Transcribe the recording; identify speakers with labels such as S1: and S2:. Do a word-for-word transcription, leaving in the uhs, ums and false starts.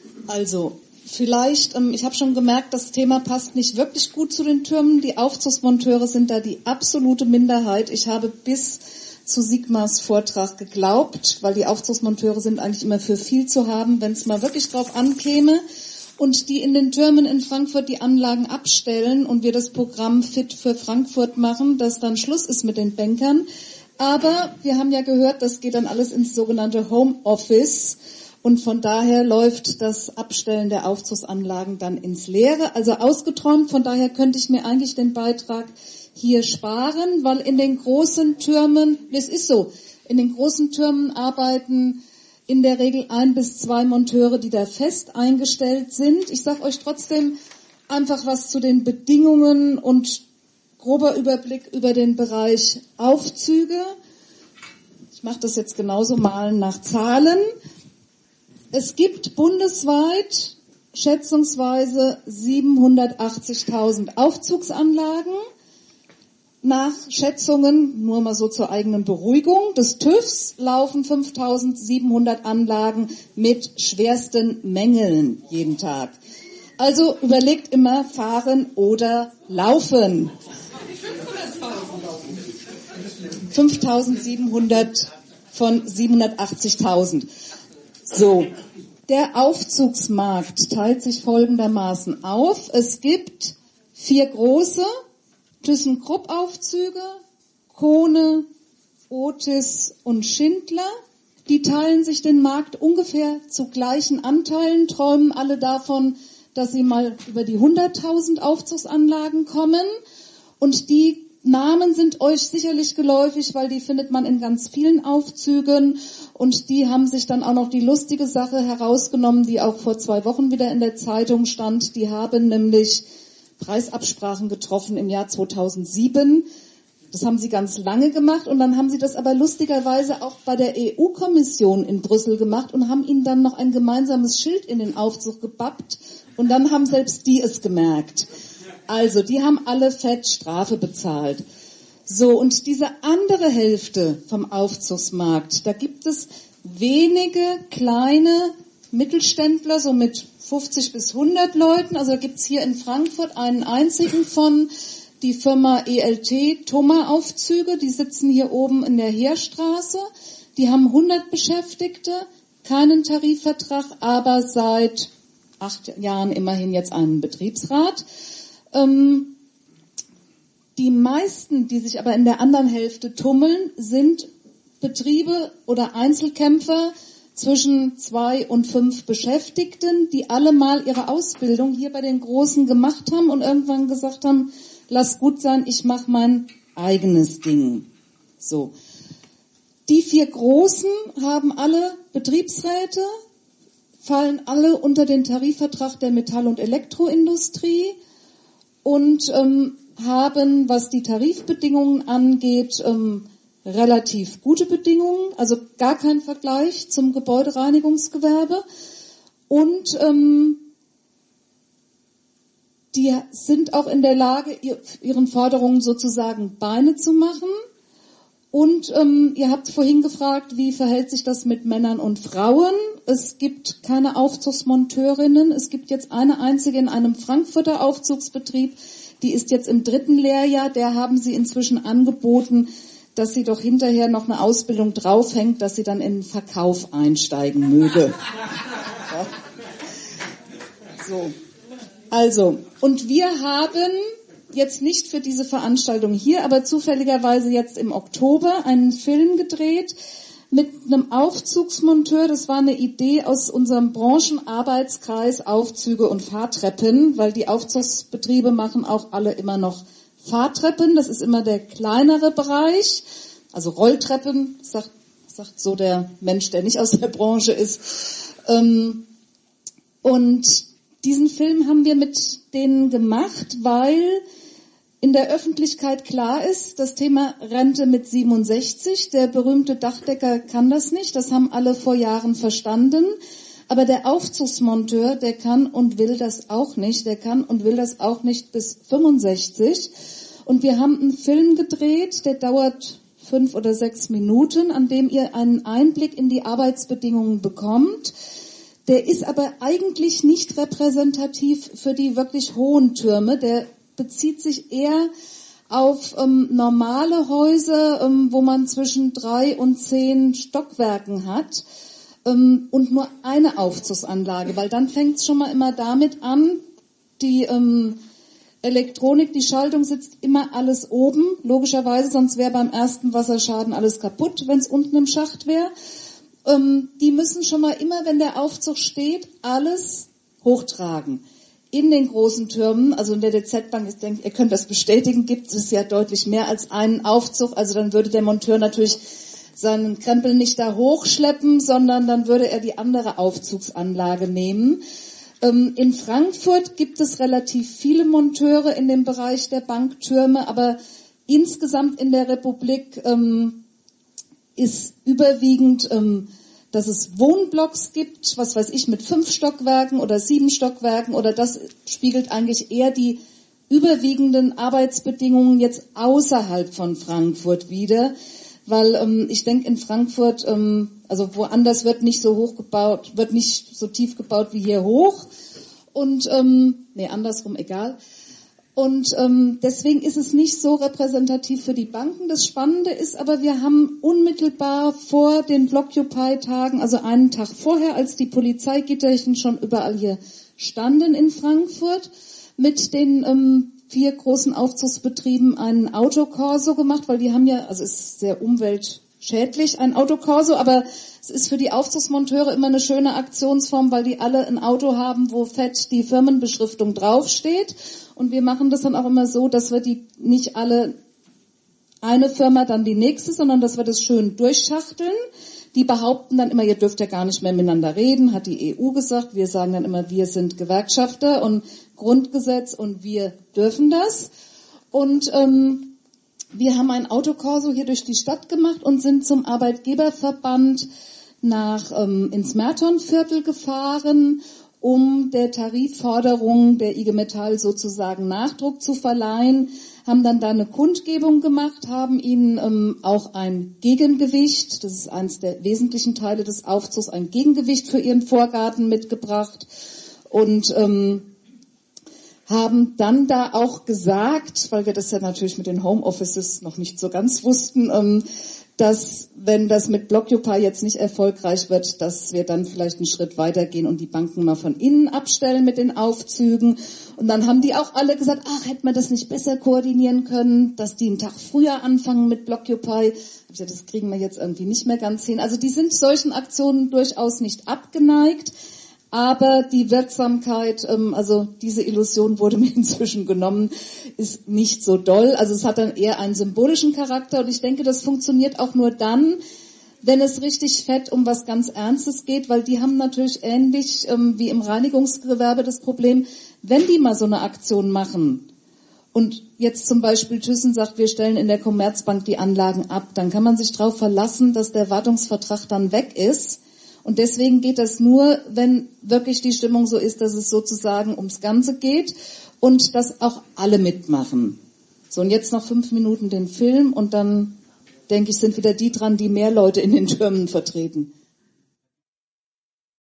S1: Also, vielleicht, ähm, ich habe schon gemerkt, das Thema passt nicht wirklich gut zu den Türmen. Die Aufzugsmonteure sind da die absolute Minderheit. Ich habe bis zu Sigmars Vortrag geglaubt, weil die Aufzugsmonteure sind eigentlich immer für viel zu haben, wenn es mal wirklich drauf ankäme. Und die in den Türmen in Frankfurt die Anlagen abstellen und wir das Programm Fit für Frankfurt machen, dass dann Schluss ist mit den Bankern. Aber wir haben ja gehört, das geht dann alles ins sogenannte Homeoffice. Und von daher läuft das Abstellen der Aufzugsanlagen dann ins Leere. Also ausgeträumt, von daher könnte ich mir eigentlich den Beitrag hier sparen, weil in den großen Türmen, es ist so, in den großen Türmen arbeiten in der Regel ein bis zwei Monteure, die da fest eingestellt sind. Ich sage euch trotzdem einfach was zu den Bedingungen und grober Überblick über den Bereich Aufzüge. Ich mache das jetzt genauso mal nach Zahlen. Es gibt bundesweit schätzungsweise siebenhundertachtzigtausend Aufzugsanlagen. Nach Schätzungen, nur mal so zur eigenen Beruhigung, des TÜVs laufen fünftausendsiebenhundert Anlagen mit schwersten Mängeln jeden Tag. Also überlegt immer, fahren oder laufen. fünftausendsiebenhundert von siebenhundertachtzigtausend. So, der Aufzugsmarkt teilt sich folgendermaßen auf. Es gibt vier große ThyssenKrupp-Aufzüge, Kone, Otis und Schindler. Die teilen sich den Markt ungefähr zu gleichen Anteilen, träumen alle davon, dass sie mal über die hunderttausend Aufzugsanlagen kommen. Und die Namen sind euch sicherlich geläufig, weil die findet man in ganz vielen Aufzügen. Und die haben sich dann auch noch die lustige Sache herausgenommen, die auch vor zwei Wochen wieder in der Zeitung stand. Die haben nämlich Preisabsprachen getroffen im Jahr zweitausendsieben. Das haben sie ganz lange gemacht und dann haben sie das aber lustigerweise auch bei der E U-Kommission in Brüssel gemacht und haben ihnen dann noch ein gemeinsames Schild in den Aufzug gebappt und dann haben selbst die es gemerkt. Also, die haben alle fett Strafe bezahlt. So, und diese andere Hälfte vom Aufzugsmarkt, da gibt es wenige kleine Mittelständler, so mit fünfzig bis hundert Leuten. Also da gibt's hier in Frankfurt einen einzigen von, die Firma E L T Thoma Aufzüge, die sitzen hier oben in der Heerstraße. Die haben hundert Beschäftigte, keinen Tarifvertrag, aber seit acht Jahren immerhin jetzt einen Betriebsrat. Ähm, die meisten, die sich aber in der anderen Hälfte tummeln, sind Betriebe oder Einzelkämpfer zwischen zwei und fünf Beschäftigten, die alle mal ihre Ausbildung hier bei den Großen gemacht haben und irgendwann gesagt haben, lass gut sein, ich mache mein eigenes Ding. So. Die vier Großen haben alle Betriebsräte, fallen alle unter den Tarifvertrag der Metall- und Elektroindustrie und ähm, haben, was die Tarifbedingungen angeht, ähm, relativ gute Bedingungen, also gar kein Vergleich zum Gebäudereinigungsgewerbe. Und ähm, die sind auch in der Lage, ihr, ihren Forderungen sozusagen Beine zu machen. Und ähm, ihr habt vorhin gefragt, wie verhält sich das mit Männern und Frauen? Es gibt keine Aufzugsmonteurinnen. Es gibt jetzt eine einzige in einem Frankfurter Aufzugsbetrieb. Die ist jetzt im dritten Lehrjahr. Der haben sie inzwischen angeboten, dass sie doch hinterher noch eine Ausbildung draufhängt, dass sie dann in den Verkauf einsteigen möge. Ja. So. Also, und wir haben jetzt nicht für diese Veranstaltung hier, aber zufälligerweise jetzt im Oktober einen Film gedreht mit einem Aufzugsmonteur. Das war eine Idee aus unserem Branchenarbeitskreis Aufzüge und Fahrtreppen, weil die Aufzugsbetriebe machen auch alle immer noch Fahrtreppen. Das ist immer der kleinere Bereich. Also Rolltreppen, sagt, sagt so der Mensch, der nicht aus der Branche ist. Und diesen Film haben wir mit denen gemacht, weil in der Öffentlichkeit klar ist, das Thema Rente mit siebenundsechzig, der berühmte Dachdecker kann das nicht, das haben alle vor Jahren verstanden, aber der Aufzugsmonteur, der kann und will das auch nicht, der kann und will das auch nicht bis fünfundsechzig. Und wir haben einen Film gedreht, der dauert fünf oder sechs Minuten, an dem ihr einen Einblick in die Arbeitsbedingungen bekommt. Der ist aber eigentlich nicht repräsentativ für die wirklich hohen Türme. Der bezieht sich eher auf ähm, normale Häuser, ähm, wo man zwischen drei und zehn Stockwerken hat ähm, und nur eine Aufzugsanlage, weil dann fängt es schon mal immer damit an, die ähm, Elektronik, die Schaltung sitzt immer alles oben, logischerweise, sonst wäre beim ersten Wasserschaden alles kaputt, wenn es unten im Schacht wäre. Ähm, die müssen schon mal immer, wenn der Aufzug steht, alles hochtragen. In den großen Türmen, also in der D Z-Bank, ich denke, ihr könnt das bestätigen, gibt es ja deutlich mehr als einen Aufzug. Also dann würde der Monteur natürlich seinen Krempel nicht da hochschleppen, sondern dann würde er die andere Aufzugsanlage nehmen. Ähm, in Frankfurt gibt es relativ viele Monteure in dem Bereich der Banktürme, aber insgesamt in der Republik ähm, ist überwiegend, ähm, dass es Wohnblocks gibt, was weiß ich, mit fünf Stockwerken oder sieben Stockwerken, oder das spiegelt eigentlich eher die überwiegenden Arbeitsbedingungen jetzt außerhalb von Frankfurt wider, weil ähm, ich denke in Frankfurt, ähm, also woanders wird nicht so hoch gebaut, wird nicht so tief gebaut wie hier hoch, und ähm, nee, andersrum, egal. Und ähm, deswegen ist es nicht so repräsentativ für die Banken. Das Spannende ist aber, wir haben unmittelbar vor den Blockupy-Tagen, also einen Tag vorher, als die Polizeigitterchen schon überall hier standen in Frankfurt, mit den ähm, vier großen Aufzugsbetrieben einen Autokorso gemacht, weil die haben ja, also es ist sehr umweltschädlich, ein Autokorso, aber es ist für die Aufzugsmonteure immer eine schöne Aktionsform, weil die alle ein Auto haben, wo fett die Firmenbeschriftung draufsteht. Und wir machen das dann auch immer so, dass wir die nicht alle eine Firma, dann die nächste, sondern dass wir das schön durchschachteln. Die behaupten dann immer, ihr dürft ja gar nicht mehr miteinander reden, hat die E U gesagt. Wir sagen dann immer, wir sind Gewerkschafter und Grundgesetz und wir dürfen das. Und ähm, wir haben ein Autokorso hier durch die Stadt gemacht und sind zum Arbeitgeberverband nach ähm, ins Mertonviertel gefahren, um der Tarifforderung der I G Metall sozusagen Nachdruck zu verleihen, haben dann da eine Kundgebung gemacht, haben ihnen ähm, auch ein Gegengewicht, das ist eines der wesentlichen Teile des Aufzugs, ein Gegengewicht für ihren Vorgarten mitgebracht und ähm, haben dann da auch gesagt, weil wir das ja natürlich mit den Homeoffices noch nicht so ganz wussten, ähm, dass, wenn das mit Blockupy jetzt nicht erfolgreich wird, dass wir dann vielleicht einen Schritt weitergehen und die Banken mal von innen abstellen mit den Aufzügen. Und dann haben die auch alle gesagt, ach, hätte man das nicht besser koordinieren können, dass die einen Tag früher anfangen mit Blockupy. Ich gesagt, das kriegen wir jetzt irgendwie nicht mehr ganz hin. Also die sind solchen Aktionen durchaus nicht abgeneigt. Aber die Wirksamkeit, ähm, also diese Illusion wurde mir inzwischen genommen, ist nicht so doll. Also es hat dann eher einen symbolischen Charakter und ich denke, das funktioniert auch nur dann, wenn es richtig fett um was ganz Ernstes geht, weil die haben natürlich ähnlich ähm, wie im Reinigungsgewerbe das Problem, wenn die mal so eine Aktion machen und jetzt zum Beispiel Thyssen sagt, wir stellen in der Commerzbank die Anlagen ab, dann kann man sich darauf verlassen, dass der Wartungsvertrag dann weg ist. Und deswegen geht das nur, wenn wirklich die Stimmung so ist, dass es sozusagen ums Ganze geht und dass auch alle mitmachen. So, und jetzt noch fünf Minuten den Film und dann, denke ich, sind wieder die dran, die mehr Leute in den Türmen vertreten.